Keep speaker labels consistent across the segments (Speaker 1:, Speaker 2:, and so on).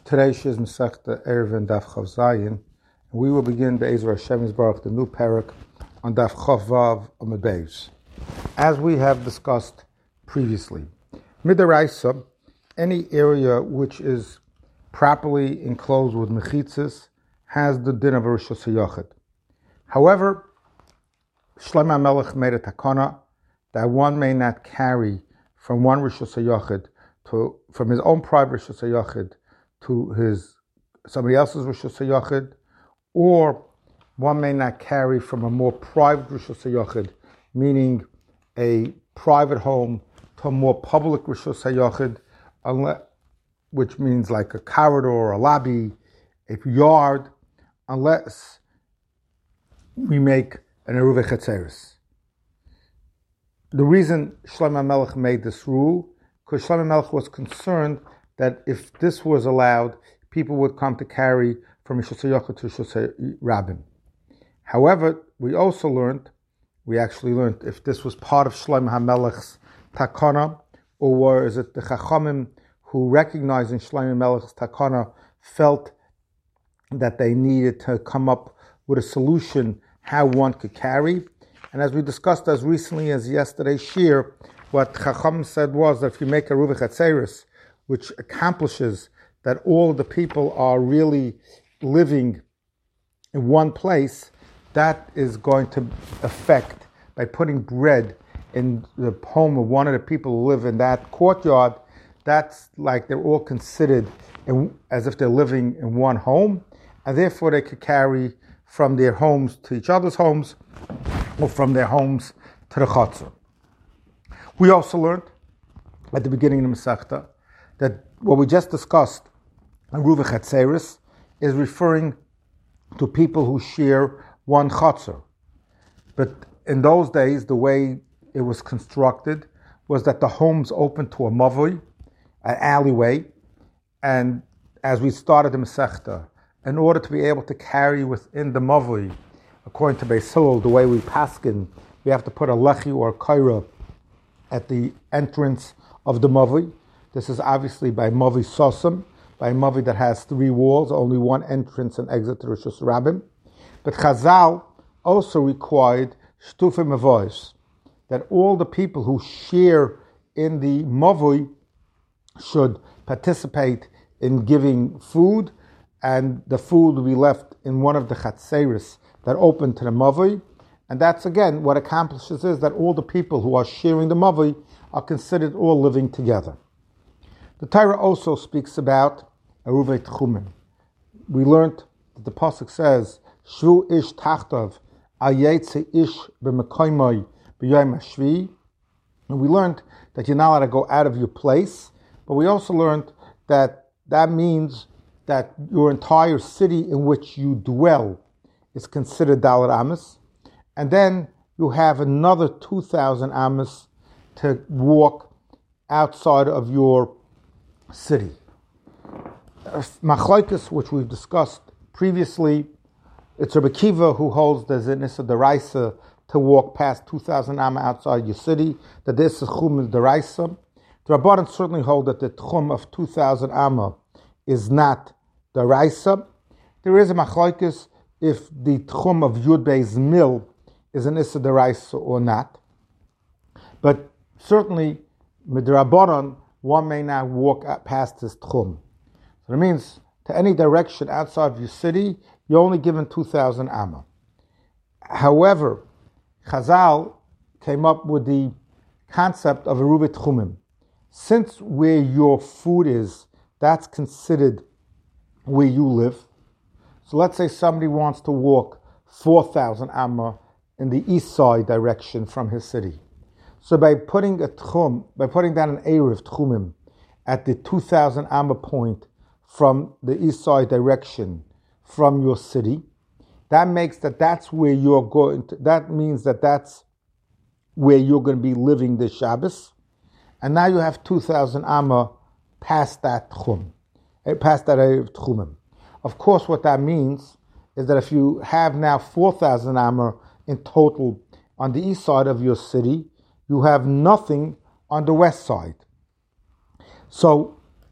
Speaker 1: Today is Masechta Eruvin Daf Chav Zayin, and we will begin Be'ezer Hashem Yisbarach, the new parak on Daf Chav Vav Amud Beis. As we have discussed previously, Midaraisa, any area which is properly enclosed with mechitzas, has the din of a Rishus HaYachid. However, Shlomo HaMelech made a takana that one may not carry from one Rishus HaYachid from his own private Rishus HaYachid to somebody else's Rishus HaYachid, or one may not carry from a more private Rishus HaYachid, meaning a private home, to a more public Rishus HaYachid, which means like a corridor, a lobby, a yard, unless we make an Eruv Chetzeres. The reason Shlomo HaMelech made this rule, because Shlomo HaMelech was concerned that if this was allowed, people would come to carry from Rishus HaYachid to Rishus HaRabim. However, we actually learned if this was part of Shlomo HaMelech's takana, or was it the Chachamim who recognized in Shlomo HaMelech's takana felt that they needed to come up with a solution how one could carry. And as we discussed as recently as yesterday's shir, what Chacham said was that if you make a Eruv Chetzeres, which accomplishes that all of the people are really living in one place, that is going to affect, by putting bread in the home of one of the people who live in that courtyard, that's like they're all considered as if they're living in one home, and therefore they could carry from their homes to each other's homes, or from their homes to the Chatzor. We also learned at the beginning of the Masechta that what we just discussed, Eruv Chetzeres, is referring to people who share one Chatzor. But in those days, the way it was constructed was that the homes opened to a mavui, an alleyway, and as we started the Masechta, in order to be able to carry within the mavui, according to Beis Hillel, the way we paskin, we have to put a lechi or a kaira at the entrance of the mavui. This is obviously by Mavi Sosam, by a Mavi that has three walls, only one entrance and exit to Rishus Rabbim. But Chazal also required Shtufe Mavois, that all the people who share in the Mavi should participate in giving food, and the food will be left in one of the Chatzeris that open to the Mavi. And that's again what accomplishes is that all the people who are sharing the Mavi are considered all living together. The Torah also speaks about Eruvei Tchumim. We learned that the pasuk says, "Shvu ish tachtav, ayetze ish b'mekoymoi b'yom hashvi," and we learned that you're not allowed to go out of your place. But we also learned that that means that your entire city in which you dwell is considered Dalet Amos, and then you have another 2,000 Amos to walk outside of your city. Machlokes, which we've discussed previously, it's Rabbi Kiva who holds there's an Issa Deraisa to walk past 2,000 Amma outside your city, that this is Chum is Deraisa. The Rabbanan certainly hold that the Chum of 2,000 Amma is not Deraisa. There is a Machlokes if the Chum of Yud Beis Mil is an Issa Deraisa or not. But certainly, Midrabanan, one may not walk past his tchum. So it means to any direction outside of your city, you're only given 2,000 amma. However, Chazal came up with the concept of Eruv Tchumim. Since where your food is, that's considered where you live. So let's say somebody wants to walk 4,000 amma in the east side direction from his city. So by putting down an Eruv Tchumim at the 2,000 Amma point from the east side direction from your city, that makes that's where you're going to, that means that's where you're going to be living this Shabbos. And now you have 2,000 Amma past that Tchum, past that Eruv Tchumim. Of course, what that means is that if you have now 4,000 Amma in total on the east side of your city, you have nothing on the west side. So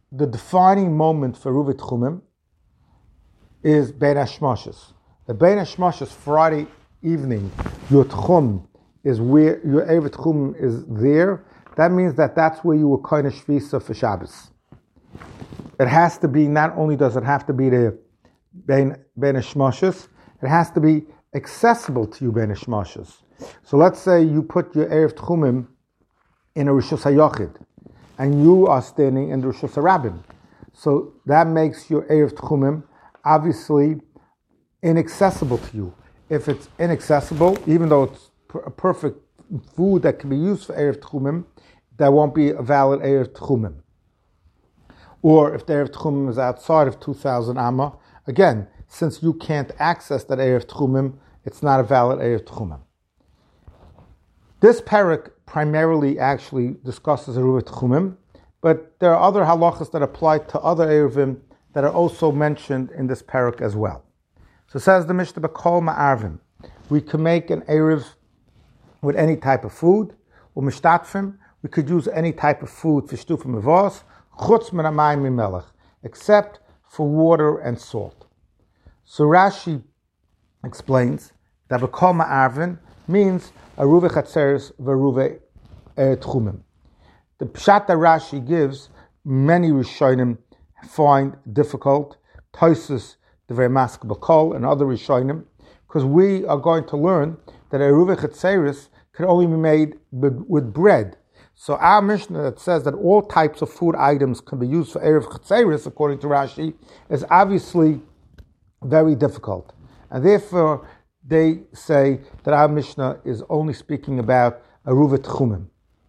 Speaker 1: the defining moment for Ruvet Chumim is Bein HaShmoshes. The Bein HaShmoshes, Friday evening, your Tchum is where your Erev Tchum is there. That means that's where you will kind of shvisa for Shabbos. It has to be, not only does it have to be the Bein HaShmoshes, it has to be accessible to you Bein HaShmoshes. So let's say you put your Erev Tchumim in a Rishus HaYochid, and you are standing in the Rishus HaRabim. So that makes your Erev Tchumim obviously inaccessible to you. If it's inaccessible, even though it's a perfect food that can be used for Erev Tchumim, that won't be a valid Erev Tchumim. Or if the Erev Tchumim is outside of 2,000 Amma, again, since you can't access that Erev Tchumim, it's not a valid Erev Tchumim. This parak primarily actually discusses Eruv Tchumim, but there are other halachas that apply to other Eruvim that are also mentioned in this parak as well. So says the Mishnah, B'kol Ma'arvim, we can make an Eruv with any type of food, or Mishtatfim, we could use any type of food for Shtufim Avos, Chutz Min HaMayim Mimelech, except for water and salt. So Rashi explains that B'kol Ma'arvim means Aruve Chatzeres v'Aruve Tchumim. The Pshat that Rashi gives, many Rishonim find difficult. Tosus, the very maskable kol, and other Rishonim, because we are going to learn that Aruve Chatzeres can only be made with bread. So our Mishnah that says that all types of food items can be used for Erev Chatzeres, according to Rashi, is obviously very difficult. And therefore, they say that our Mishnah is only speaking about Aruve Tchumim.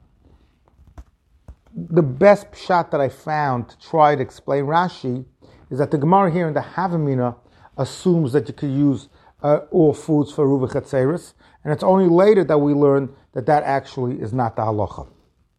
Speaker 1: The best pshat that I found to try to explain Rashi is that the Gemara here in the Havamina assumes that you could use all foods for Aruve Chatzeres, and it's only later that we learn that actually is not the halacha.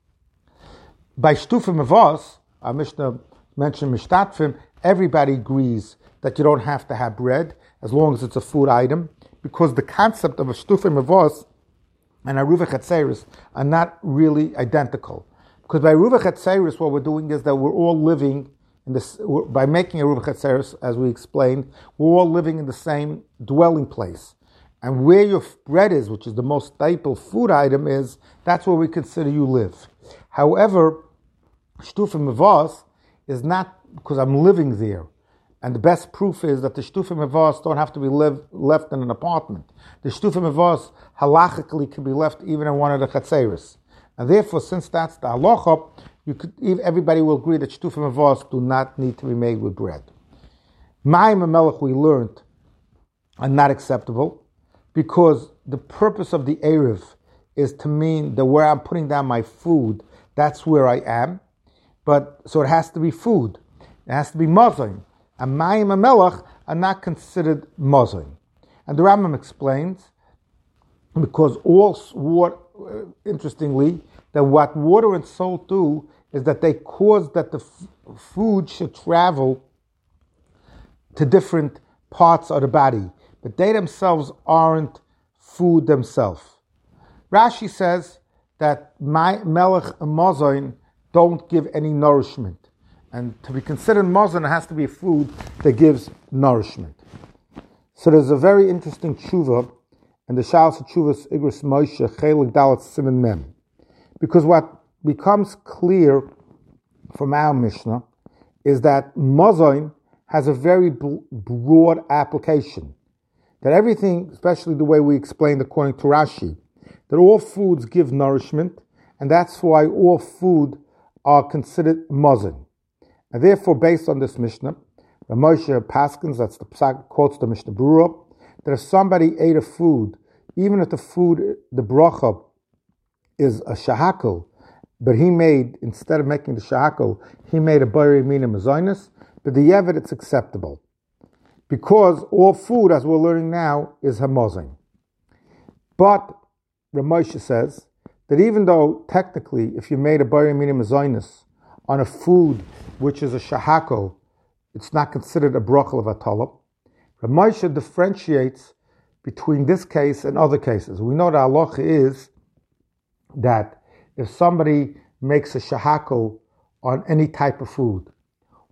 Speaker 1: By Shtufim Avos, our Mishnah mentioned Mishtatfim, everybody agrees that you don't have to have bread as long as it's a food item, because the concept of a Shtufim Avos and Aruve Chatzeres are not really identical. Because by Aruve Chatzeres, what we're doing is that we're all living in this, by making Aruve Chatzeres, as we explained, we're all living in the same dwelling place. And where your bread is, which is the most staple food item is, that's where we consider you live. However, Shtufim Avos is not because I'm living there. And the best proof is that the Shtufim Avos don't have to be left in an apartment. The Shtufim Avos halachically can be left even in one of the Chatzeres. And therefore, since that's the halacha, everybody will agree that Shtufim Avos do not need to be made with bread. Mayim and Melech, we learned, are not acceptable because the purpose of the Erev is to mean that where I'm putting down my food, that's where I am. So it has to be food. It has to be mazon. And Mayim and Melech are not considered mazon. And the Rambam explains, because interestingly, that what water and salt do is that they cause that the food should travel to different parts of the body, but they themselves aren't food themselves. Rashi says that melech and mazon don't give any nourishment, and to be considered mazon, it has to be a food that gives nourishment. So there's a very interesting tshuva, and the Shalos Tshuvas Igros Moshe Chelik Dalet Siman Mem, because what becomes clear from our Mishnah is that mazon has a very broad application. That everything, especially the way we explained according to Rashi, that all foods give nourishment, and that's why all food are considered mazon. And therefore, based on this Mishnah, the Moshe Paskins, that's the Psak, quotes the Mishnah Berurah, that if somebody ate a food, even if the food, the bracha, is a shahakal, but he made, instead of making the shahakal, he made a bari mina mazonis, but the yevet, it's acceptable. Because all food, as we're learning now, is hamazon. But Ramosha says that even though technically, if you made a bari mina mazonis on a food which is a shahakal, it's not considered a brachal of atalab. Ramosha differentiates between this case and other cases. We know the halacha is that if somebody makes a shahakal on any type of food,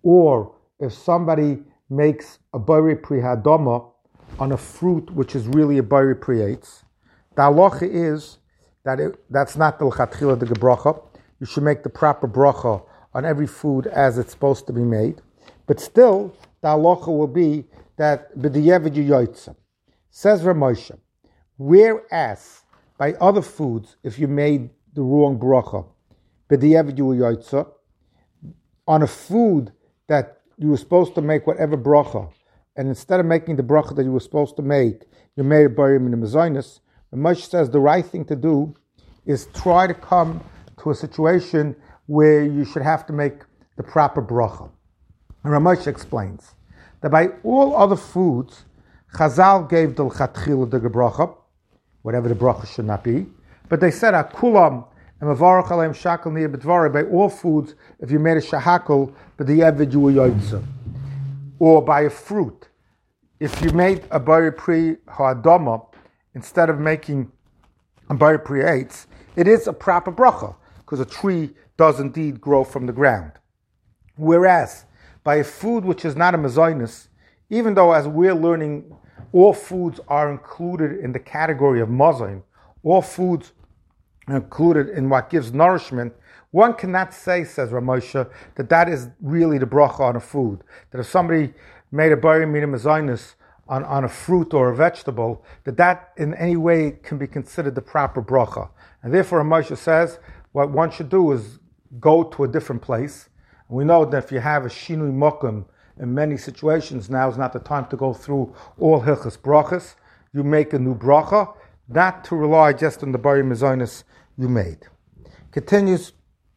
Speaker 1: or if somebody makes a bayri pri hadama on a fruit which is really a bayri pri eitz, the halacha is that that's not the l'chatchila de gebracha. You should make the proper bracha on every food as it's supposed to be made. But still, the halacha will be that b'diyevid yoytza. Says Rav Moshe, whereas by other foods, if you made the wrong bracha, b'diyevid yoytza, on a food that you were supposed to make whatever bracha, and instead of making the bracha that you were supposed to make, you made a bayrim in the mezainis, Rav Moshe says the right thing to do is try to come to a situation where you should have to make the proper bracha. And Rav Moshe explains that by all other foods, Chazal gave the l'chatchila the bracha, whatever the bracha should not be, but they said akulam and mavarach aleim shakal niya b'dvarei, by all foods, if you made a shahakal, but the evid you yoytza, or by a fruit, if you made a bayri pri ha'adama instead of making a bayri pri eitz, it is a proper bracha because a tree does indeed grow from the ground. Whereas by a food which is not a mezainis, even though as we're learning, all foods are included in the category of mazain, all foods are included in what gives nourishment, one cannot say, says Rav Moshe, that is really the bracha on a food. That if somebody made a bayri mina mezainis on a fruit or a vegetable, that in any way can be considered the proper bracha. And therefore Rav Moshe says, what one should do is go to a different place. We know that if you have a shinui mokum in many situations, now is not the time to go through all hilchas brachas. You make a new bracha, not to rely just on the bayri mezainis you made. Continues.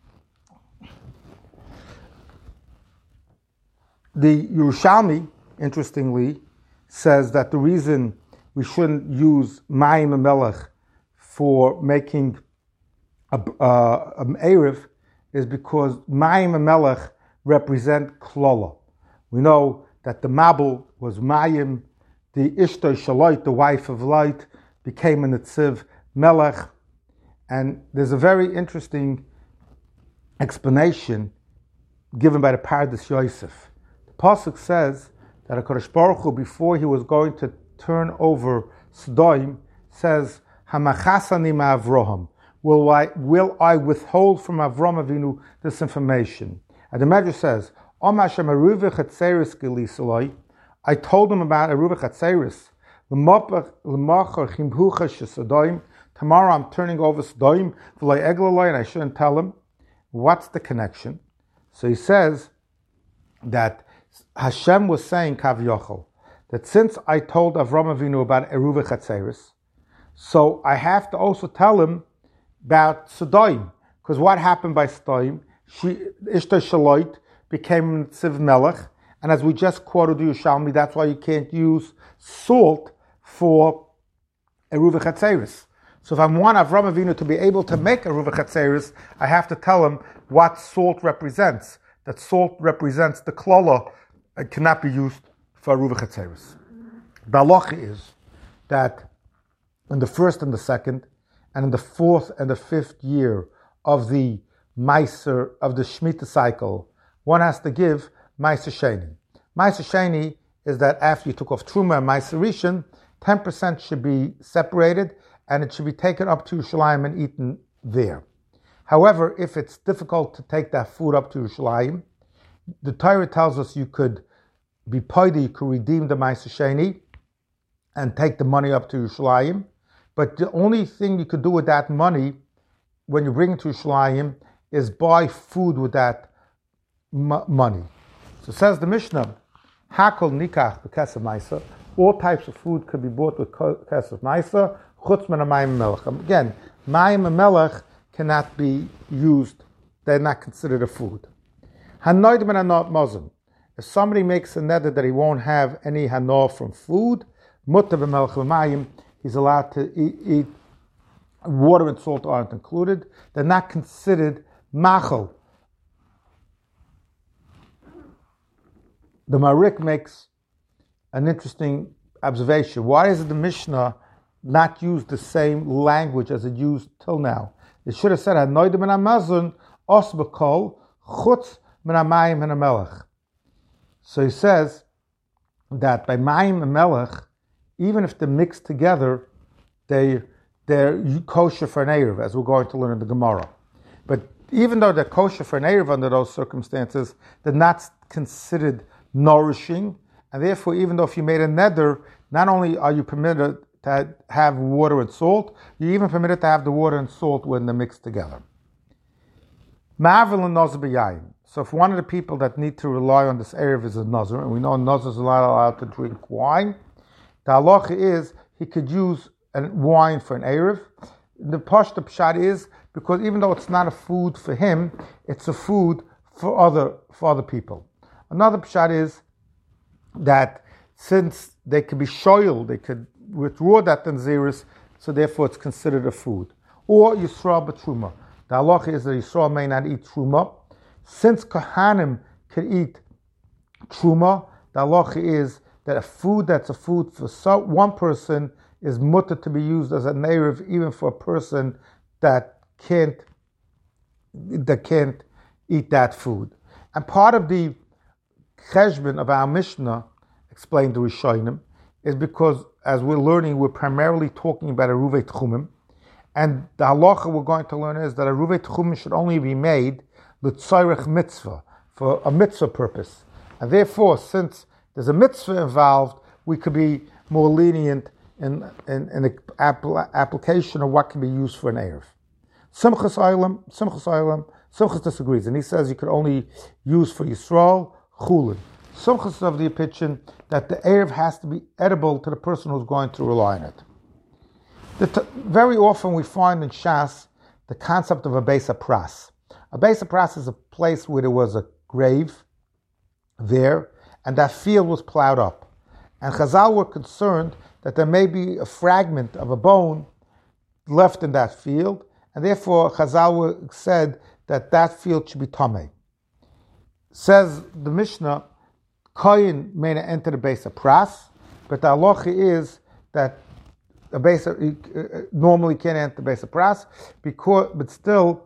Speaker 1: The Yerushalmi, interestingly, says that the reason we shouldn't use mayim melech for making an erev is because mayim melech represent klola. We know that the Mabul was mayim, the Ishtoi Shaloit, the wife of light, became a Netziv melech, and there's a very interesting explanation given by the Pardes Yosef. The Pasuk says that HaKadosh Baruch Hu, before he was going to turn over Sodom, says, Hamachasani ma'Avraham. Will I withhold from Avram Avinu this information? And the Medrash says, I told him about Eruva Chatzeris. Tomorrow I'm turning over Sodom, and I shouldn't tell him. What's the connection? So he says that Hashem was saying, Kav Yochel, that since I told Avram Avinu about Eruva Chatzeris, so I have to also tell him about Sodom. Because what happened by Sodom? Ishtar Shaloit became Tziv Melech, and as we just quoted Yerushalmi, that's why you can't use salt for Eruva Chatzeris. So if I want Avram Avinu to be able to make Eruva Chatzeris, I have to tell him what salt represents. That salt represents the klola and cannot be used for Eruva Chatzeris. The halacha is that in the first and the second, and in the fourth and the fifth year of the Meiser, of the Shemitah cycle, one has to give Meiser Sheni. Meiser Sheni is that after you took off Truma and Meiser Rishon, 10% should be separated and it should be taken up to Yerushalayim and eaten there. However, if it's difficult to take that food up to Yerushalayim, the Torah tells us you could be paida, you could redeem the Meiser Sheni and take the money up to Yerushalayim. But the only thing you could do with that money when you bring it to Yerushalayim is buy food with that money. So says the Mishnah, Hakol nikach b'kesef ma'aser. All types of food could be bought with kesef ma'aser, chutz min mayim melech. Again, mayim and melech cannot be used; they're not considered a food. Hanoid min hanot mazon. If somebody makes a neder that he won't have any hanor from food, mutter b'melech v'mayim, he's allowed to eat. Water and salt aren't included. They're not considered machal. The Marik makes an interesting observation. Why does the Mishnah not use the same language as it used till now? It should have said, Hanoidim min hamazon os b'kol chutz min hamayim min hamelech. So he says that by Mayim and Melech, even if they're mixed together, they're kosher for an Erev, as we're going to learn in the Gemara. But even though they're kosher for an Erev under those circumstances, they're not considered nourishing, and therefore, even though if you made a neder, not only are you permitted to have water and salt, you're even permitted to have the water and salt when they're mixed together. Ma'avil and Nazir b'yayin. So if one of the people that need to rely on this Erev is a Nazir, and we know Nazir is not allowed to drink wine, the halacha is he could use wine for an Erev. The pshat is because even though it's not a food for him, it's a food for other people. Another pshat is that since they could be shoyl, they could withdraw that Naziris, so therefore it's considered a food. Or Yisrael b'truma. The halacha is that Yisrael may not eat truma. Since Kohanim can eat truma, the halacha is that a food that's a food for one person is mutter to be used as a erev, even for a person that can't eat that food. And part of the cheshbon of our Mishnah, explained the Rishonim, is because as we're learning, we're primarily talking about a Ruvei Tchumim, and the halacha we're going to learn is that a Ruvei Tchumim should only be made l'tzorech mitzvah, for a mitzvah purpose. And therefore, since there's a mitzvah involved, we could be more lenient in the application of what can be used for an Erev. Simchas disagrees, and he says you could only use for Yisrael, Chulin. Simchas is of the opinion that the Erev has to be edible to the person who's going to rely on it. Very often we find in Shas the concept of a Beis HaPras. A Beis HaPras is a place where there was a grave there, and that field was plowed up. And Chazal were concerned that there may be a fragment of a bone left in that field, and therefore Chazal said that field should be tamei. Says the Mishnah, Kohen may not enter the Beis HaPras, but the halacha is that a normally can't enter the Beis HaPras, but still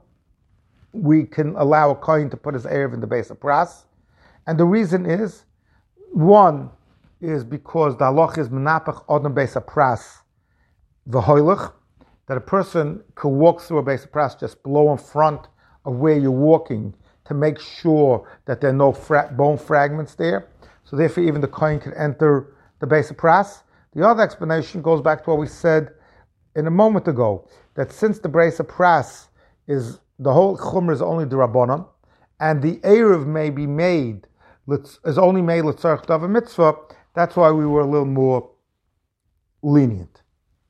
Speaker 1: we can allow a Kohen to put his Erev in the Beis HaPras. And the reason is, one is because the halacha is menapach odem Beis HaPras v'hoilach, that a person could walk through a Beis HaPras just below in front of where you're walking to make sure that there are no bone fragments there. So therefore even the Kohen can enter the Beis HaPras. The other explanation goes back to what we said in a moment ago, that since the Beis HaPras is, the whole Chumrah is only the Rabbanon, and the Erev may be made, is only made l'tzarech davar mitzvah, that's why we were a little more lenient.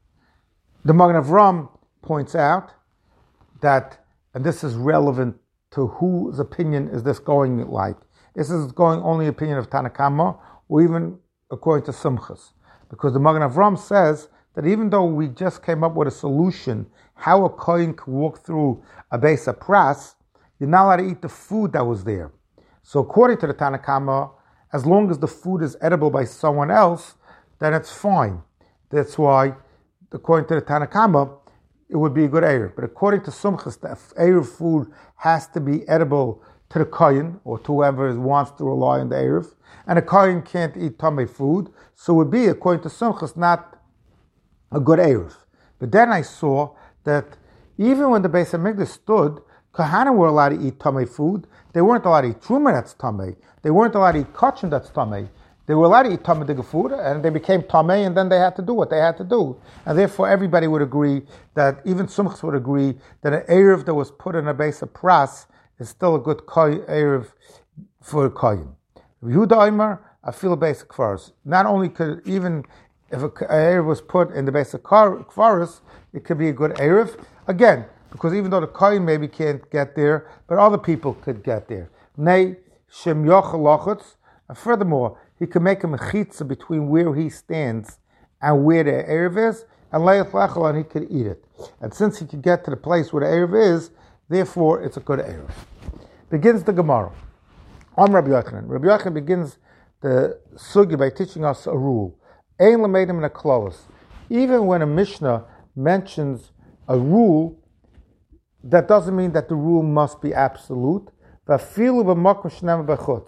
Speaker 1: The Magen Avram points out that, and this is relevant to whose opinion is this going like. This is going only opinion of Tanakama, or even according to Simchas. Because the Magen Avram says that even though we just came up with a solution how a Kohen could walk through a Beis HaPras, you're not allowed to eat the food that was there. So according to the Tanakama, as long as the food is edible by someone else, then it's fine. That's why, according to the Tanakama, it would be a good Erev. But according to Simchas, the Erev food has to be edible to the Kohen, or to whoever wants to rely on the Erev. And a Kohen can't eat Tamei food, so it would be, according to Simchas, not a good Erev. But then I saw that even when the Beis HaMikdash stood, Kohanim were allowed to eat Tamei food. They weren't allowed to eat Truma that's Tamei. They weren't allowed to eat Kachim that's Tamei. They were allowed to eat Tamei Diga food, and they became Tamei, and then they had to do what they had to do. And therefore everybody would agree that, even Simchas would agree, that an Erev that was put in a Beis HaPras is still a good Erev for a Kohen. Yehuda Omer, I feel a basic Kfaris. Not only could, even if an Erev was put in the basic Kfaris, it could be a good Erev. Again, because even though the Kohen maybe can't get there, but other people could get there. Nay, Shem Yochel Lochutz. And furthermore, he could make a mechitza between where he stands and where the Erev is, and Leich Lechel, and he could eat it. And since he could get to the place where the Erev is, therefore it's a good Erev. Begins the Gemara. On Rabbi Yochanan. Rabbi Yochanan begins the Sugi by teaching us a rule. Ein l'meidim in a close. Even when a Mishnah mentions a rule, that doesn't mean that the rule must be absolute.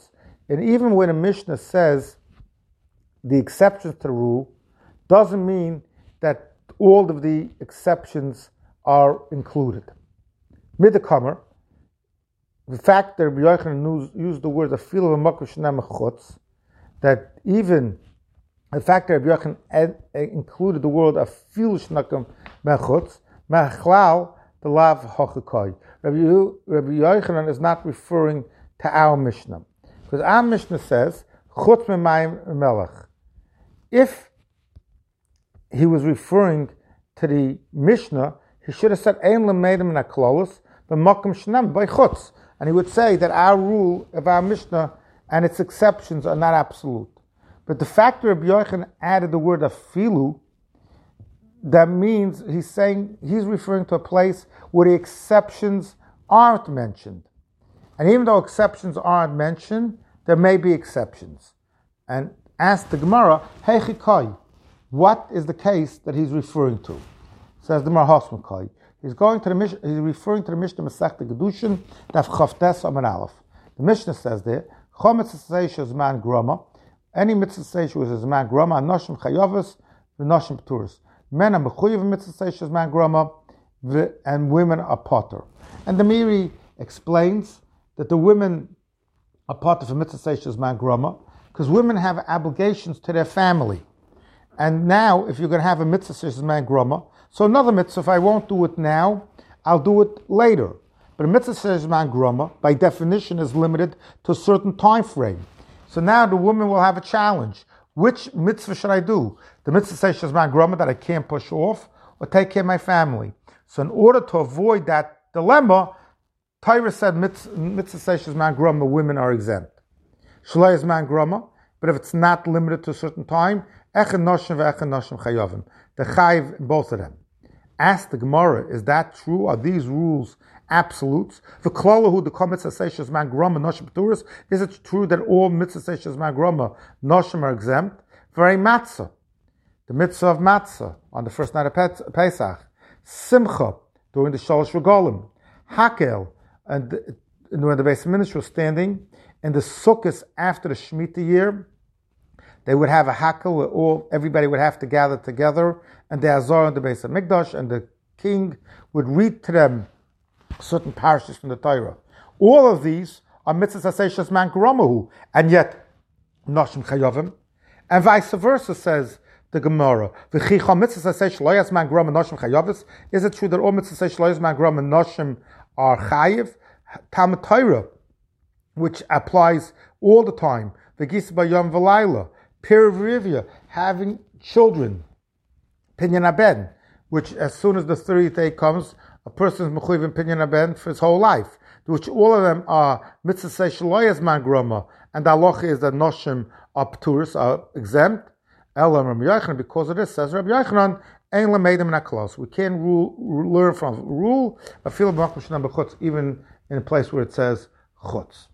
Speaker 1: And even when a Mishnah says the exceptions to the rule, doesn't mean that all of the exceptions are included. Midakamer, the fact that Rabbi Yochanan used the word afilu v'makom she'eina mechutz, that even the fact that Rabbi Yochanan included the word afilu she'eina mechutz, mechlal the lav hachakai. Rabbi Yochanan is not referring to our Mishnah, because our Mishnah says chutz me'mayim melech. If he was referring to the Mishnah, he should have said ein lemeidim min haklolus b'makom she'eina by chutz. And he would say that our rule of our Mishnah and its exceptions are not absolute. But the fact that Rabbi Yochanan added the word afilu, that means he's referring to a place where the exceptions aren't mentioned. And even though exceptions aren't mentioned, there may be exceptions. And ask the Gemara, Heichikai, what is the case that he's referring to? Says the Gemara Hasmakai. He's referring to the Mishnah Masechta Gedushin, Daf Chavtes Amar Aleph. The Mishnah says there, Chom mitzvah seisha zman grama, any mitzvah seisha is zman grama, anoshim chayavas, v'noshim pturas. Men are mechuyev mitzvah seisha zman grama, and women are potter. And the Miri explains that the women are potter for mitzvah seisha zman grama, because women have obligations to their family. And now, if you're going to have a mitzvah seisha zman grama, so another mitzvah, if I won't do it now, I'll do it later. But a mitzvah says man grama, by definition, is limited to a certain time frame. So now the woman will have a challenge. Which mitzvah should I do? The mitzvah says man grama that I can't push off, or take care of my family. So in order to avoid that dilemma, Torah said mitzvah says man grama, women are exempt. Shalai is man grama, but if it's not limited to a certain time, echen noshim ve'echen noshim chayavim. The chayiv in both of them. Ask the Gemara, is that true? Are these rules absolutes? The klolahu the mitzvah seishes man grama noshim pturas. Is it true that all mitzvah seishes man grama noshim are exempt? For a matzah, the mitzvah of matzah on the first night of Pesach, simcha during the shalosh regalim, hakel, and when the Beis Hamikdash was standing in the sukkahs after the Shemitah year, they would have a hakel where everybody would have to gather together, and the Azor and the Beis Hamikdash, and the king would read to them certain parashas from the Torah. All of these are mitzvahs seishes man gramahu, and yet noshim chayavim, and vice versa, says the Gemara. V'chicha mitzvahs seish loyas man grama noshim chayavis. Is it true that all mitzvahs seish loyas man grama noshim are chayiv? Talmud Torah, which applies all the time. V'gis bayom v'layla. Pir v'rivya, having children, pinyan aben, which as soon as the 30th day comes, a person is mechuyev in pinyan aben for his whole life, which all of them are mitzvah seish loyas man grama, and the halacha is that noshim are pturis, are exempt. Elam Rabbi Yochanan, because of this, says Rabbi Yochanan, ein lemeidim min haklos. We can't learn from rule afilu b'makom she'eina mechutz, even in a place where it says chutz.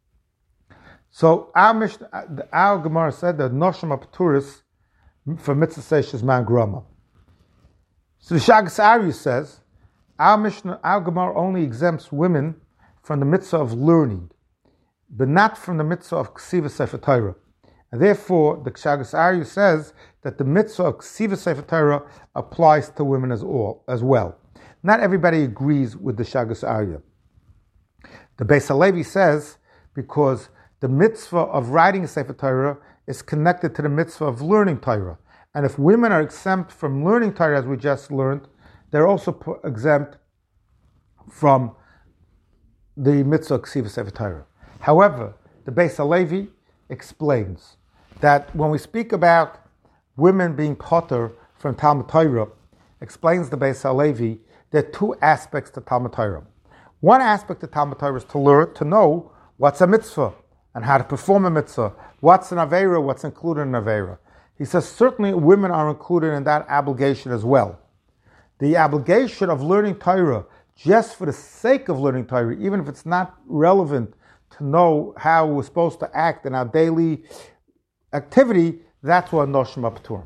Speaker 1: So our Gemara said that noshim apturis for mitzvah seishes man grama. So the Shagas Aryeh says our Gemara only exempts women from the mitzvah of learning, but not from the mitzvah of ksivas sefer Torah. And therefore, the Shagas Aryeh says that the mitzvah of ksivas sefer Torah applies to women as well. Not everybody agrees with the Shagas Aryeh. The Beis Halevi says because the mitzvah of writing a Sefer Torah is connected to the mitzvah of learning Torah. And if women are exempt from learning Torah, as we just learned, they're also exempt from the mitzvah of Ksivas Sefer Torah. However, the Beis Halevi explains that when we speak about women being potter from Talmud Torah, explains the Beis Halevi, there are two aspects to Talmud Torah. One aspect of Talmud Torah is to learn, to know what's a mitzvah, and how to perform a mitzvah, what's an Aveira, what's included in an Aveira. He says certainly women are included in that obligation as well. The obligation of learning Torah just for the sake of learning Torah, even if it's not relevant to know how we're supposed to act in our daily activity, that's what noshim apturim.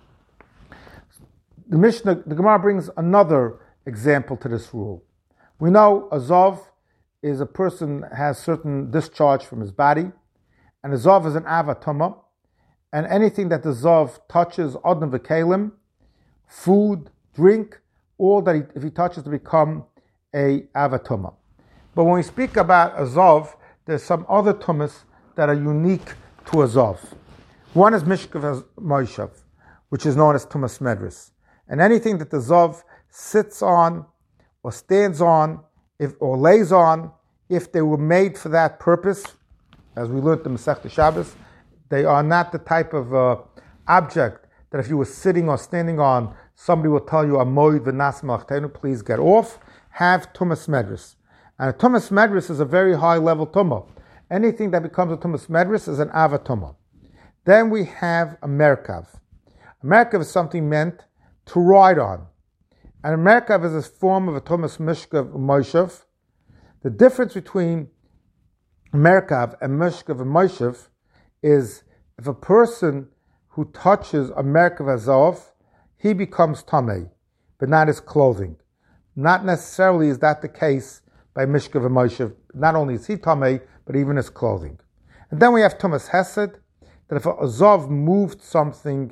Speaker 1: The Gemara brings another example to this rule. We know a Zov is a person has certain discharge from his body, and the Zov is an Ava Tumah, and anything that the Zov touches, Odin V'Kalim, food, drink, all that if he touches to become a Ava Tumah. But when we speak about a Zov, there's some other Tumas that are unique to a Zov. One is Mishkav Moshav, which is known as Tumas Medris. And anything that the Zov sits on, or stands on, or lays on, if they were made for that purpose, as we learned in Masechta Shabbos, they are not the type of object that if you were sitting or standing on, somebody will tell you, Amoid v'nas malachtenu, please get off. Have Tumas Medris. And a Tumas Medris is a very high level Tumah. Anything that becomes a Tumas Medris is an Ava Tumah. Then we have a Merkav. A Merkav is something meant to ride on. And a Merkav is a form of a Tumas Mishkav Moshav. The difference between Merkav and Mishkav and Moshav is if a person who touches a Merkav Azov, he becomes Tamei, but not his clothing. Not necessarily is that the case by Mishkav and Moshav. Not only is he Tamei, but even his clothing. And then we have Tumas Hesed, that if a Azov moved something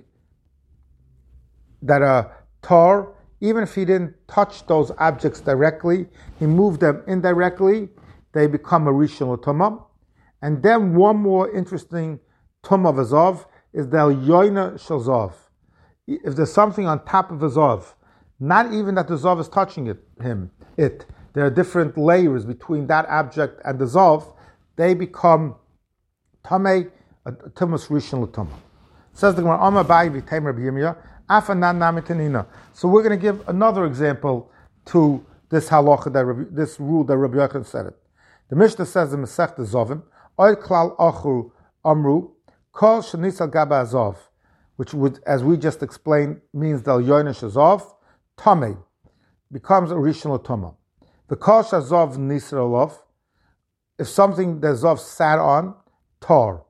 Speaker 1: that a Tar, even if he didn't touch those objects directly, he moved them indirectly, they become a Rishon L'Tumah. And then one more interesting Tumah of Azov is the Yoina Shel Zov. If there's something on top of a Zov, not even that the Zov is touching it, there are different layers between that object and the Zov, they become Tamei, Tumas Rishon L'Tumah. Says the Gemara, Amar Abaye v'Teimer Rabbi Yirmiyah, Afanan Namitanina. So we're going to give another example to this halacha, this rule that Rabbi Yochanan said it. The Mishnah says in Masechta Zovim, Oil Klal Achru Amru, Kol Shanis Al Gaba Azov, which would, as we just explained, means Del Yoinish Azov, Tamei, becomes a Rishon L'Tumah. The Kol Shazov Nisr Alov, if something that Zov sat on, Tar,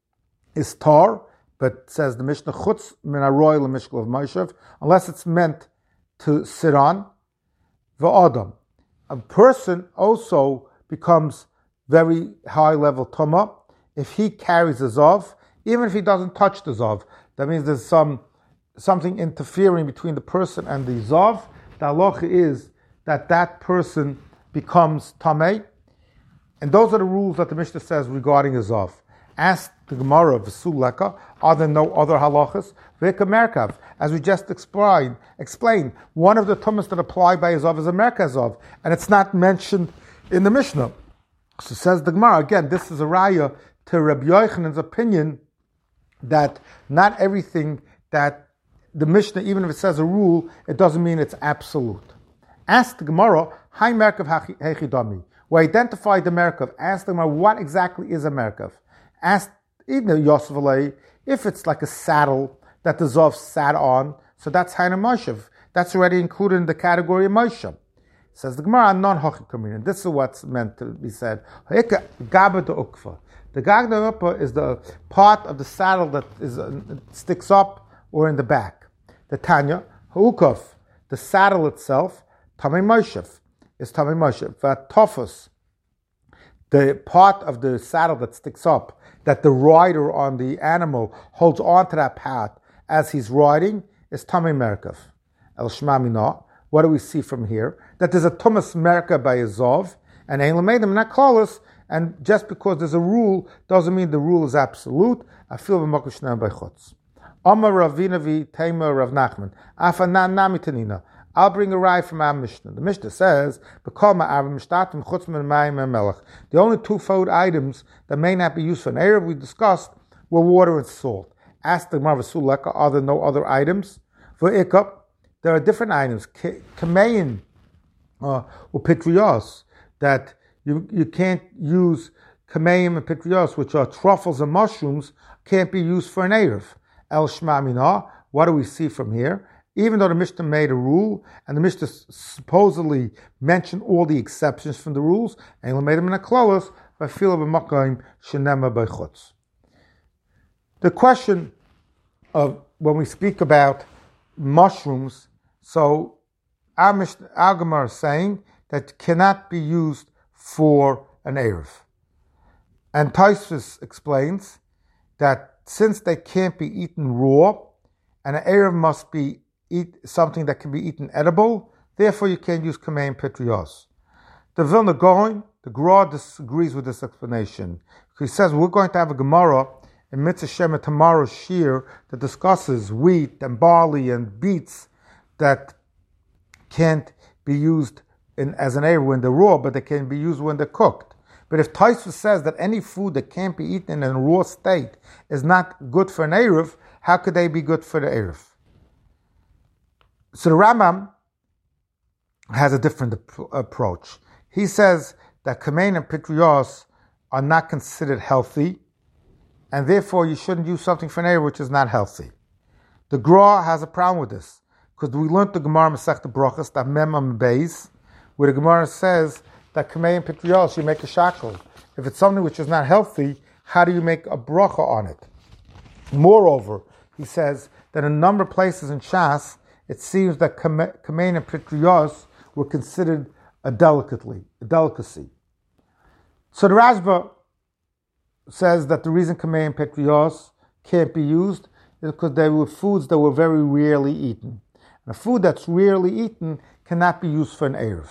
Speaker 1: is Tar, but says the Mishnah, Chutz min haroy l'mishkal of Moshav, unless it's meant to sit on, v'adam. A person also becomes very high level Tumah if he carries a Zov, even if he doesn't touch the Zov. That means there's something interfering between the person and the Zov. The halacha is that person becomes Tamei. And those are the rules that the Mishnah says regarding a Zov. Ask the Gemara of Suleka, are there no other halachas? V'eka Merkav, as we just explained, one of the tumas that apply by a Zov is a Merkav Zov, and it's not mentioned in the Mishnah. So says the Gemara, again, this is a raya to Rabbi Yochanan's opinion that not everything that the Mishnah, even if it says a rule, it doesn't mean it's absolute. Ask the Gemara, Hai Merkav Hechidami. We identify the Merkav. Ask the Gemara, what exactly is a Merkav? Ask even Yosef Alei, if it's like a saddle that the Zov sat on, so that's Haina Moshev. That's already included in the category of Moshe. Says the Gemara, non hochikamin, and this is what's meant to be said. Gaba de ukfa. The gaba de ukfa is the part of the saddle that sticks up or in the back. The Tanya, ha'ukaf, the saddle itself, Tamei Moshev, is Tamei Moshev. Vatofos, the part of the saddle that sticks up, that the rider on the animal holds on to that part as he's riding, is Tamei Merkav. El Shema Mina. What do we see from here? That there's a Tumas Merkav by a Zov, and Ein L'Meidim not Klaus, and just because there's a rule doesn't mean the rule is absolute. I feel b'makom shnei by chutz. Amar Ravina v'Teimer Rav Nachman. Afanan namitanina. I'll bring a rye from our Mishnah. The Mishnah says, the only two food items that may not be used for an Erev we discussed were water and salt. Ask the Gemara Suleka, are there no other items? For Ikap, there are different items. Kamein or Pitrios, that you can't use Kameim and Pitrios, which are truffles and mushrooms, can't be used for an Erev. El Shema Minah, what do we see from here? Even though the Mishnah made a rule, and the Mishnah supposedly mentioned all the exceptions from the rules, and he made them in a klaus, the question of when we speak about mushrooms, so our Gemara is saying that cannot be used for an Erev. And Tosfos explains that since they can't be eaten raw, and an Erev must be something that can be eaten edible, therefore you can't use Kamei and Petrios. The Vilna Gaon, the Gra, disagrees with this explanation. He says we're going to have a Gemara in Mitzvah Shema tomorrow's Shir that discusses wheat and barley and beets that can't be used as an Erev when they're raw, but they can be used when they're cooked. But if Tosfos says that any food that can't be eaten in a raw state is not good for an Erev, how could they be good for the Erev? So the Rambam has a different approach. He says that Kamein and Petrios are not considered healthy, and therefore you shouldn't use something for an Erev which is not healthy. The Gra has a problem with this, because we learned the Gemara Masechta Brachos, that Mem Am Beis, where the Gemara says that Kamei and Petrios, you make a shackle. If it's something which is not healthy, how do you make a bracha on it? Moreover, he says that in a number of places in Shas, it seems that Kamei and Petrios were considered a delicacy. So the Rashba says that the reason Kamei and Petrios can't be used is because they were foods that were very rarely eaten. And a food that's rarely eaten cannot be used for an Erev.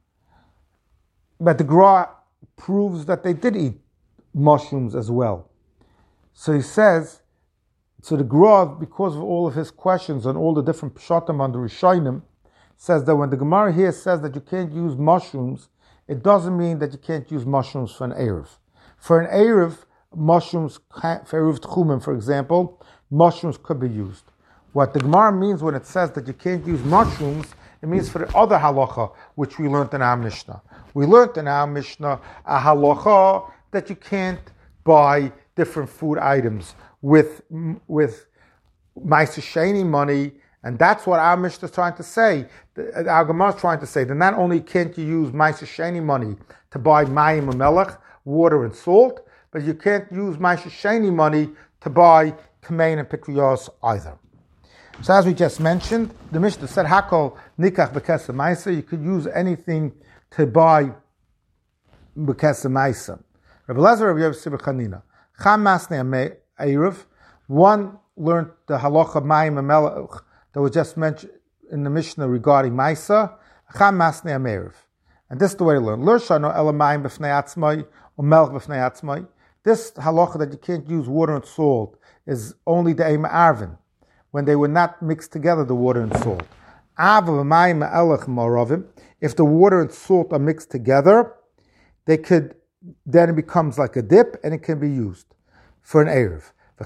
Speaker 1: But the Gra proves that they did eat mushrooms as well. So he says, so the Gra, because of all of his questions and all the different pshatim on the Rishonim, says that when the Gemara here says that you can't use mushrooms, it doesn't mean that you can't use mushrooms for an Erev. For an Erev, mushrooms, for Erev Tchumim, for example, mushrooms could be used. What the Gemara means when it says that you can't use mushrooms, it means for the other halacha, which we learned in our Mishnah. We learned in our Mishnah a halacha that you can't buy different food items with Ma'aser Sheni money, and that's what our Mishnah is trying to say. Our Gemara is trying to say that not only can't you use Ma'aser Sheni money to buy Mayim and Melech, water and salt, but you can't use Ma'aser Sheni money to buy Kamein and Petrios either. So as we just mentioned, the Mishnah said, Hakol Nikach B'Kesem Maisa, you could use anything to buy B'Kesem Maisa. Rabbi Lezer, Rabbi Yosef Chanina. Cham Masnei Erev, one learned the halacha Mayim and Melech that was just mentioned in the Mishnah regarding Maisa, Cham Masnei Erev. And this is the way to learn. Lo shano ela mayim b'fnei atzmai, or melech b'fnei atzmai. This halacha that you can't use water and salt is only the Eima Arvin, when they were not mixed together, the water and salt. If the water and salt are mixed together, then it becomes like a dip and it can be used for an Erev.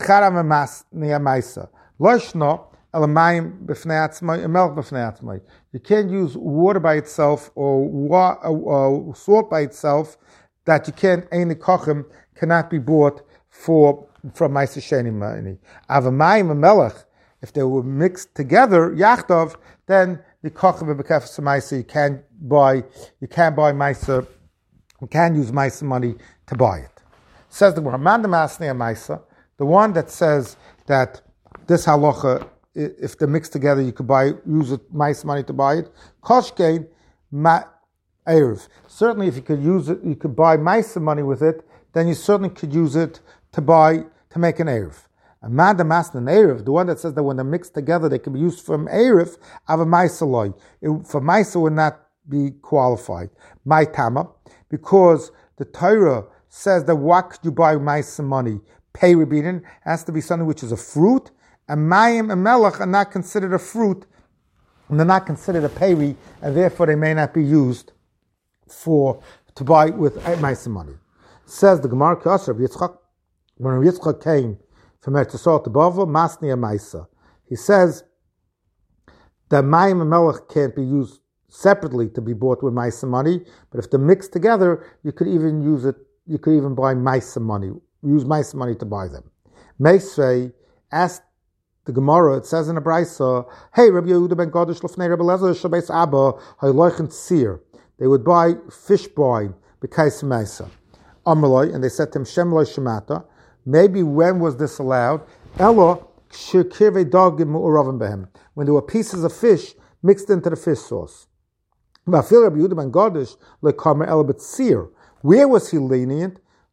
Speaker 1: You can't use water by itself or salt by itself, that you can't, Ein Kochim cannot be bought from Ma'aser Sheni money. Avamayim and Melech, if they were mixed together, Yachtov, then the Kochim and B'Kefes Ma'aser, you can't buy Ma'aser, you can use Ma'aser money to buy it. Says the Gemara, Ma'aser, the one that says that this halacha, if they're mixed together, you could use Ma'aser money to buy it. Koshkein Erev. Certainly, if you could use it, you could buy Ma'aser money with it, then you certainly could use it to make an Erev. Amanda Masna Erev, the one that says that when they're mixed together, they can be used from Erev, have a Ma'aser loy. For Ma'aser would not be qualified. My Tama, because the Torah says that what could you buy Ma'aser money? Pei Rabinin has to be something which is a fruit, and Mayim and Melech are not considered a fruit, and they're not considered a peri, and therefore they may not be used to buy with Ma'aser money. Says the Gemara K'asher Yitzchak, when Yitzchak came from Eretz to Bavel, Masni Ma'aser. He says that Mayim and Melech can't be used separately to be bought with Ma'aser money, but if they're mixed together, you could even use it. You could even buy Ma'aser money. Use Ma'aser money to buy them. Meisvei asked the Gemara. It says in the Brisa, "Hey, Rabbi Yehuda ben Gadish lefnei Rabbi Lezer shabeis Abba haylochen tzir." They would buy fish brine b'kais Ma'aser. Amrloi, and they said to him, "Shem lo shemata." Maybe when was this allowed? Elo shekirvei dagim mu'uravim behem, when there were pieces of fish mixed into the fish sauce. V'afil Rabbi Yehuda ben Gadish lekarmer elo b'tzir. Where was he lenient?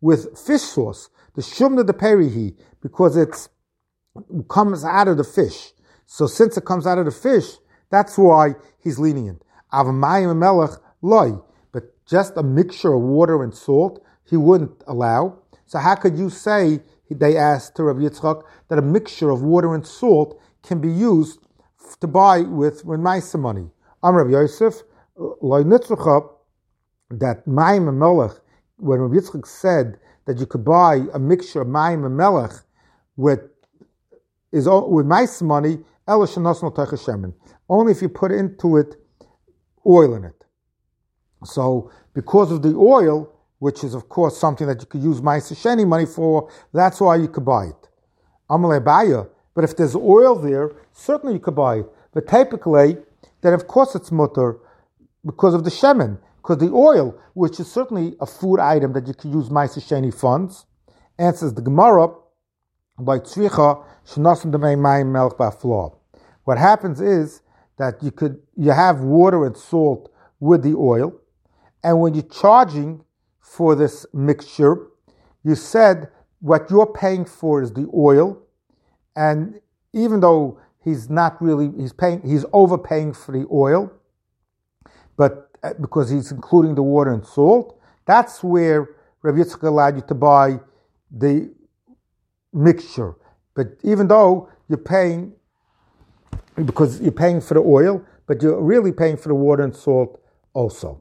Speaker 1: with fish sauce, the shumna de perihi, because it comes out of the fish. So since it comes out of the fish, that's why he's lenient. Avamayim melech loy, but just a mixture of water and salt, he wouldn't allow. So how could you say, they asked to Rabbi Yitzchak, that a mixture of water and salt can be used to buy with Maisa money? Rabbi Yosef, loy nitzrucha, that mayim and melech, when Rabbi Yitzchak said that you could buy a mixture of mayim and melech with Maisa money, only if you put into it oil in it. So because of the oil, which is of course something that you could use Maisa Sheni money for, that's why you could buy it. Amalei Baya, but if there's oil there, certainly you could buy it. But typically, then of course it's mutter because of the shemen, because the oil, which is certainly a food item that you could use Maisa Sheni funds, answers the Gemara by tzricha shenosim demei mayim melech ba'aflo. What happens is that you have water and salt with the oil, and when you're charging for this mixture, you said what you're paying for is the oil, and even though he's overpaying for the oil, but because he's including the water and salt, that's where Rabbi Yitzchak allowed you to buy the mixture. But even though you're paying, because you're paying for the oil, but you're really paying for the water and salt also.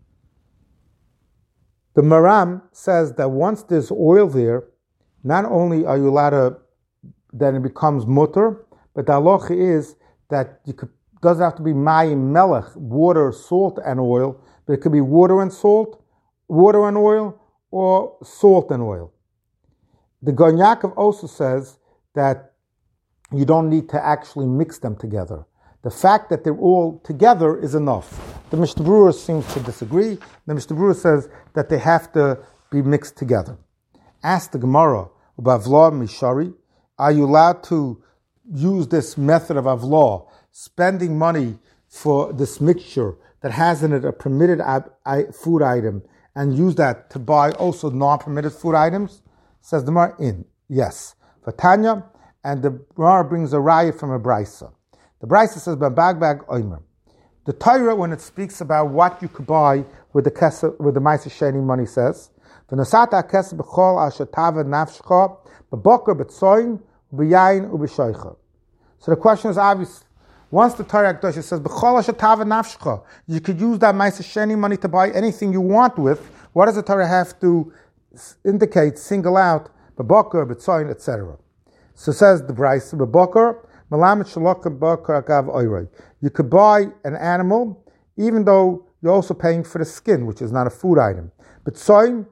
Speaker 1: The Maram says that once there's oil there, not only are you allowed to, then it becomes mutter, but the halacha is that doesn't have to be mayim melech, water, salt, and oil, but it could be water and salt, water and oil, or salt and oil. The Gon Yaakov also says that you don't need to actually mix them together. The fact that they're all together is enough. The Mishnah Berurah seems to disagree. The Mishnah Berurah says that they have to be mixed together. Ask the Gemara about Avlah Mishari. Are you allowed to use this method of Avlah, spending money for this mixture that has in it a permitted food item, and use that to buy also non-permitted food items? Says the Gemara, yes. For Tanya, and the Gemara brings a raya from a brisa. The brisa says, "Bagbag oimer." The Torah, when it speaks about what you could buy with the Maisa Sheni money, says, "V'nasata kesef b'chol asher tava nafshcha b'boker b'tzoyin b'yayin u'b'shoicha." So the question is obvious. Once the Torah Kedusha says, "B'chol asher tava nafshcha," you could use that Maisa Sheni money to buy anything you want with. What does the Torah have to indicate, single out, b'boker b'tzoyin, etc.? So says the Brisa, b'boker. You could buy an animal even though you're also paying for the skin, which is not a food item. But you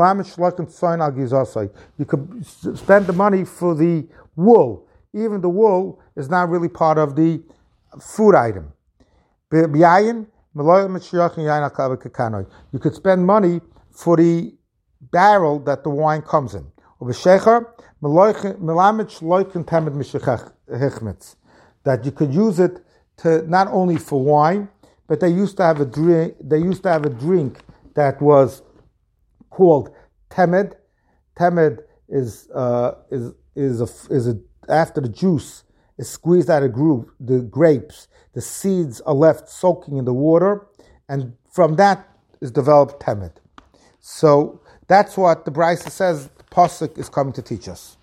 Speaker 1: could spend the money for the wool. Even the wool is not really part of the food item. You could spend money for the barrel that the wine comes in. That you could use it to not only for wine, but they used to have a drink. They used to have a drink that was called temed. Temed is after the juice is squeezed out of the grapes, the seeds are left soaking in the water, and from that is developed temed. So that's what the Brisa says. The Pasuk is coming to teach us.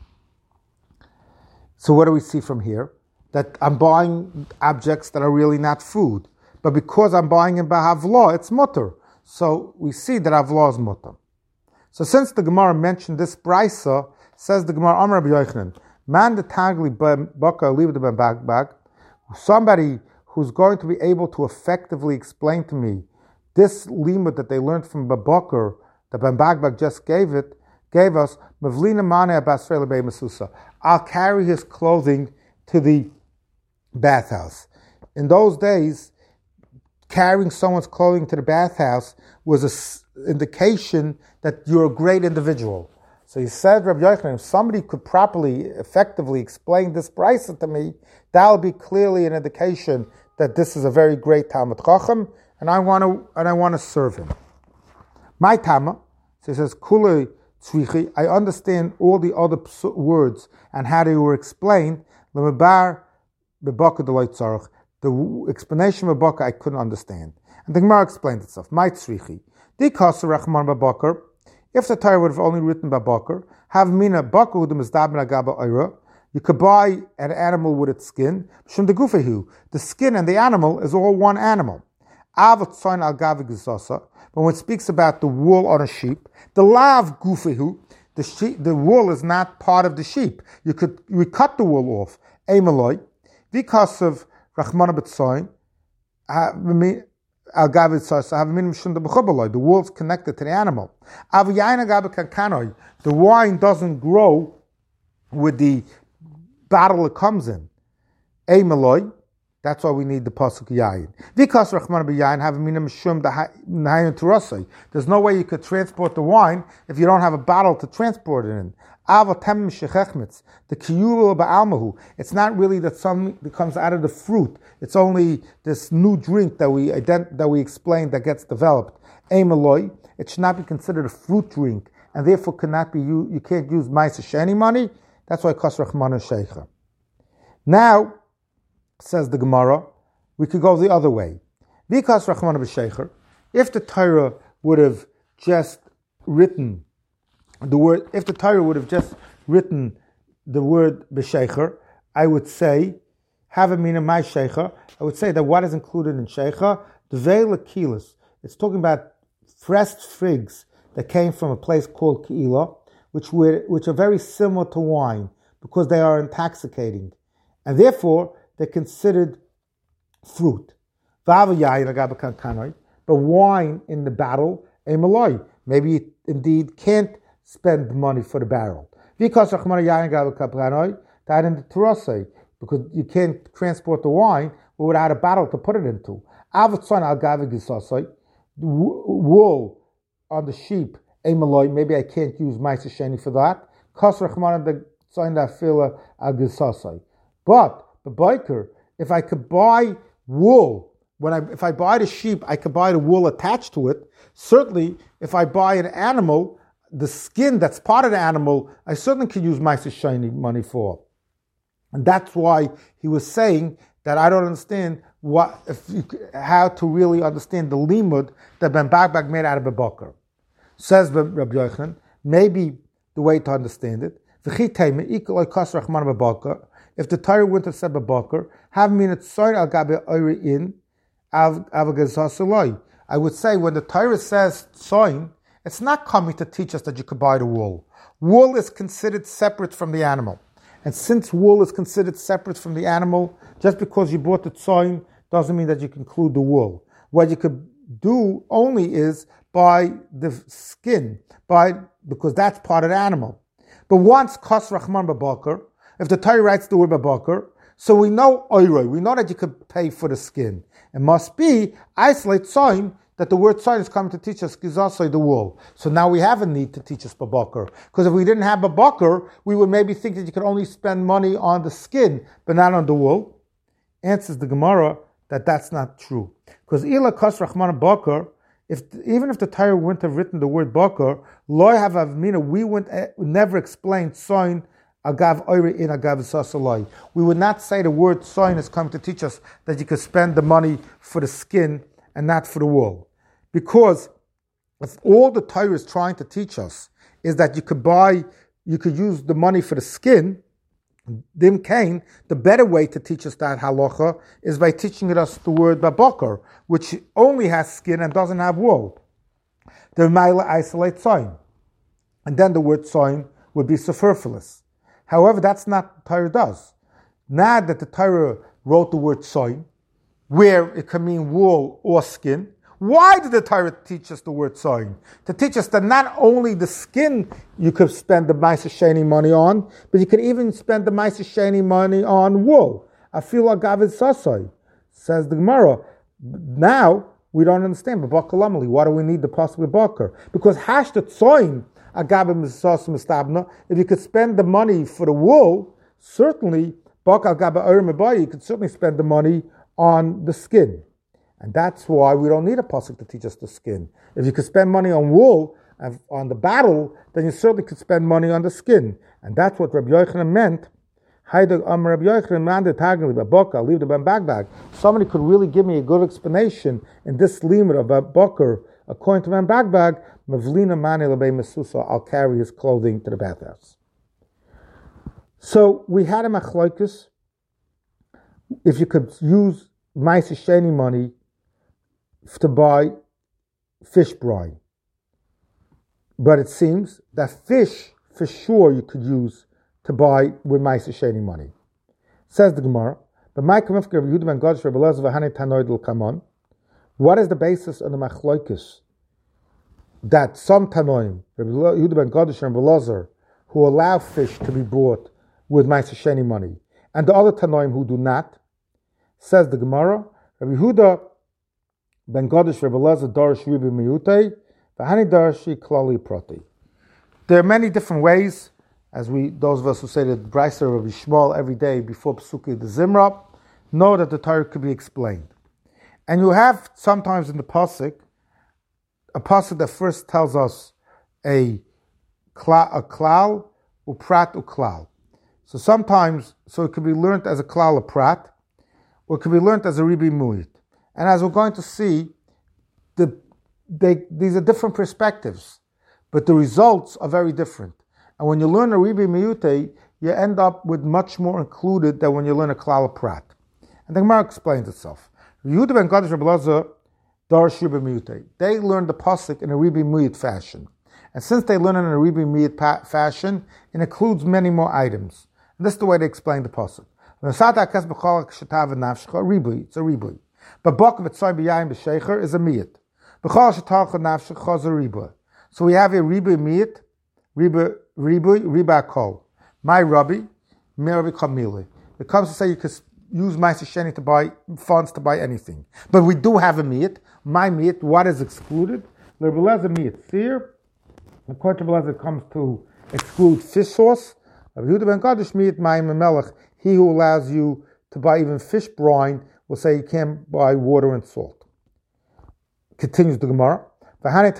Speaker 1: So what do we see from here? That I'm buying objects that are really not food. But because I'm buying in B'havlah, it's mutter. So we see that Havlah is mutter. So since the Gemara mentioned this Brisa, says the Gemara, Amar Rabbi Yochanan, man the tagli baka leave the bagbag, somebody who's going to be able to effectively explain to me this limud that they learned from Babakar, that Bagbag just gave us, Mavlina Mane Basrele Be Masusa. I'll carry his clothing to the bathhouse. In those days, carrying someone's clothing to the bathhouse was an indication that you're a great individual. So he said, Rabbi Yochanan, if somebody could properly, effectively explain this brisa to me, that'll be clearly an indication that this is a very great Talmid Chacham, and I want to serve him. My Tama, so he says, Kule tzrichi. I understand all the other words and how they were explained. L'mebar bebaka deloy tzarich. The explanation of baka I couldn't understand. And the Gemara explained itself. My tzrichi. Dikas rachman babakar. If the Torah would have only written babakar, have mina baka udem izdabin agaba oira. You could buy an animal with its skin. The skin and the animal is all one animal. But when it speaks about the wool on a sheep, the lav gufihu, the wool is not part of the sheep. We cut the wool off. Emaloi, because of Rachmana b'tzoin, the wool is connected to the animal. The wine doesn't grow with the battle it comes in. Emaloi, that's why we need the pasuk yayin. Because Rachmana b'yayin have a mina mishum d'hayin turasei. There's no way you could transport the wine if you don't have a bottle to transport it in. Avatem shechechmitz, the kiyulu ba'almahu. It's not really that something that comes out of the fruit. It's only this new drink that we explained that gets developed. Emaloi, it should not be considered a fruit drink, and therefore cannot be used. You can't use ma'aser sheni money. That's why Kas Rachmana Sheikha. Now, says the Gemara, we could go the other way. Because Rachmana B'Sheikha, if the Torah would have just written the word, B'Sheikha, I would say, have a meaning my Sheikha. I would say that what is included in Sheikha, the Veila Kilas. It's talking about fresh figs that came from a place called Ke'ilah, which are very similar to wine because they are intoxicating, and therefore they're considered fruit. But wine in the barrel, maybe it indeed can't spend money for the barrel. Because you can't transport the wine without a barrel to put it into. Wool on the sheep, maybe I can't use ma'aser sheni for that. But the biker, if I could buy wool, if I buy the sheep, I could buy the wool attached to it. Certainly, if I buy an animal, the skin that's part of the animal, I certainly could use ma'aser sheni money for. And that's why he was saying that I don't understand how to really understand the limud that Ben Bagbag made out of a bakar. Says Rabbi Yochanan, maybe the way to understand it, if the Torah wouldn't have said Babakar, have minute soin al gabe oiri in avagazasaloi. I would say when the Torah says soin, it's not coming to teach us that you could buy the wool. Wool is considered separate from the animal. And since wool is considered separate from the animal, just because you bought the soin doesn't mean that you can include the wool. What you could do only is buy the skin, because that's part of the animal. But once Kas Rachman Babakar, if the Torah writes the word Babakar, so we know Oiroi, we know that you could pay for the skin. It must be isolate soin, that the word soin is coming to teach us Gizasoi, the wool. So now we have a need to teach us Babakar. Because if we didn't have Babakar, we would maybe think that you could only spend money on the skin, but not on the wool. Answers the Gemara that that's not true. Because Ila Kas Rachman Babakar, even if the Torah wouldn't have written the word bakar, loy have avmina, we would never explain soin agav oiri in agav sasaloi. We would not say the word soin is coming to teach us that you could spend the money for the skin and not for the wool. Because if all the Torah is trying to teach us is that you could use the money for the skin, Dim Kain, the better way to teach us that halacha is by teaching us the word babakar, which only has skin and doesn't have wool. The Maila isolates soin. And then the word soin would be superfluous. However, that's not what the Torah does. Now that the Torah wrote the word soin, where it can mean wool or skin, why did the Torah teach us the word soin? To teach us that not only the skin you could spend the ma'aser sheni money on, but you could even spend the ma'aser sheni money on wool. Afil agavid sasai, says the Gemara. Now we don't understand. But bakalamali, why do we need the pasuk with bakar? Because hashtat soin agavid misas mistabna. If you could spend the money for the wool, certainly bakal gabe you could certainly spend the money on the skin. And that's why we don't need a pasuk to teach us the skin. If you could spend money on wool, And on the battle, then you certainly could spend money on the skin. And that's what Rabbi Yochanan meant. Somebody could really give me a good explanation in this limit of a Boker, according to Ben Bagbag, I'll carry his clothing to the bathhouse. So we had a machlokes if you could use Ma'aser Sheni money to buy fish brine. But it seems that fish, for sure, you could use to buy with Ma'aser Sheni money. Says the Gemara, what is the basis of the machlokes that some Tanoim, Rabbi Yehuda ben Gadish and Rabbi Elazar, who allow fish to be bought with Ma'aser Sheni money, and the other Tanoim who do not? Says the Gemara, Rabbi Yehuda ben Gadish, Rabbi Elazar, Darish Ribi Miyutei, V'hani Darishi Klali Proti. There are many different ways, as those of us who say the Brisa of Rabbi Shmuel every day before Psuki the Zimra, know that the Torah could be explained. And you have sometimes in the Pasuk, a Pasuk that first tells us a klal, uprat, uklal. So sometimes, it could be learned as a klal, uprat, or it could be learned as a ribi muyit. And as we're going to see, these are different perspectives, but the results are very different. And when you learn a ribi miyute, you end up with much more included than when you learn a klal, uprat. And the Gemara explains itself. Yehuda ben Gadish Rabbi Elazar, Darish Ribi Miyute. They learned the pasuk in a ribi miyut fashion. And since they learn it in a ribi miyut fashion, it includes many more items. And this is the way they explain the pasuk. It's a ribi. But bok v'tzoy b'yayim b'shecher is a miyut. So we have a ribi miyut, riba kol. My Rabbi, Rabbi Kamili. It comes to say you could use Ma'aser Sheni to buy funds to buy anything. But we do have a miyut. My miyut, what is excluded? Rabbi Elazar miyut seer. According to Rabbi Elazar, it comes to exclude fish sauce. Rabbi Yehuda ben Gadish miyut ma'im melech. He who allows you to buy even fish brine will say you can't buy water and salt. Continues the Gemara. The other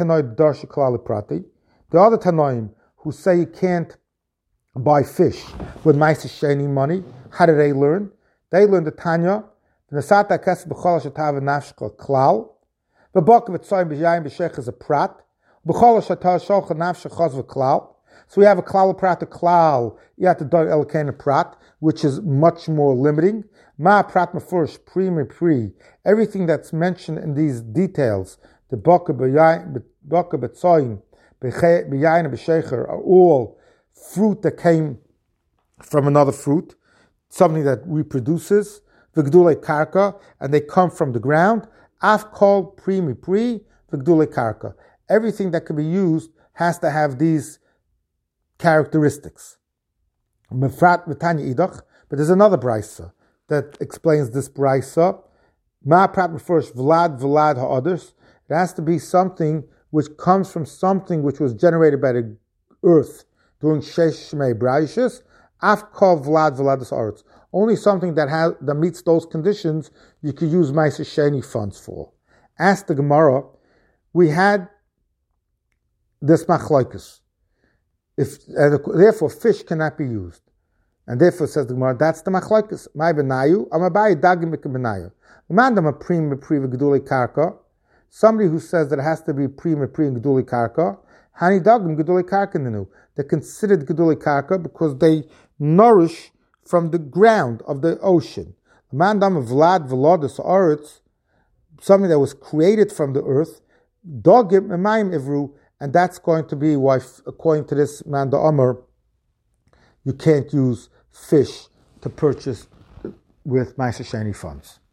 Speaker 1: Tanoim who say you can't buy fish with Ma'aser Sheni money, how do they learn? They learn the Tanya, the Nasata Kes B'chol Shatav Nafshcha Klal, the Bok V'tzoyim B'yayim B'shech is a prat, B'chol Shatav Sholcha Nafshcha Chaz V'klal. So we have a klal, prat, a klal. You have to do elkein prat, which is much more limiting. Ma prat mafurish pri. Everything that's mentioned in these details, the baka betzoyin, b'yayin and b'shecher, are all fruit that came from another fruit, something that reproduces. V'gdulei karka, and they come from the ground. Af kol pri, v'gdulei karka. Everything that can be used has to have these characteristics. Mefrat v'tanya idach, but there's another brisa that explains this brisa. Ma prat refers vlad ha'others. It has to be something which comes from something which was generated by the earth during shesh shmei brayishis. Af kol vlad ha'others. Only something that meets those conditions you could use Ma'aser Sheni funds for. Ask the Gemara, we had this machlokes. Therefore, fish cannot be used. And therefore, says the Gemara, that's the machlokes. My benayu, amabai dagim benayu. Mandam a prima priva geduli karka. Somebody who says that it has to be prima priva geduli karka. Hani dagim geduli karka nenu. They're considered geduli karka because they nourish from the ground of the ocean. Mandam vlad velodus aretz, something that was created from the earth. Dagim emayim ivru. And that's going to be why, according to this man, the Amr, you can't use fish to purchase with Ma'aser Sheni funds.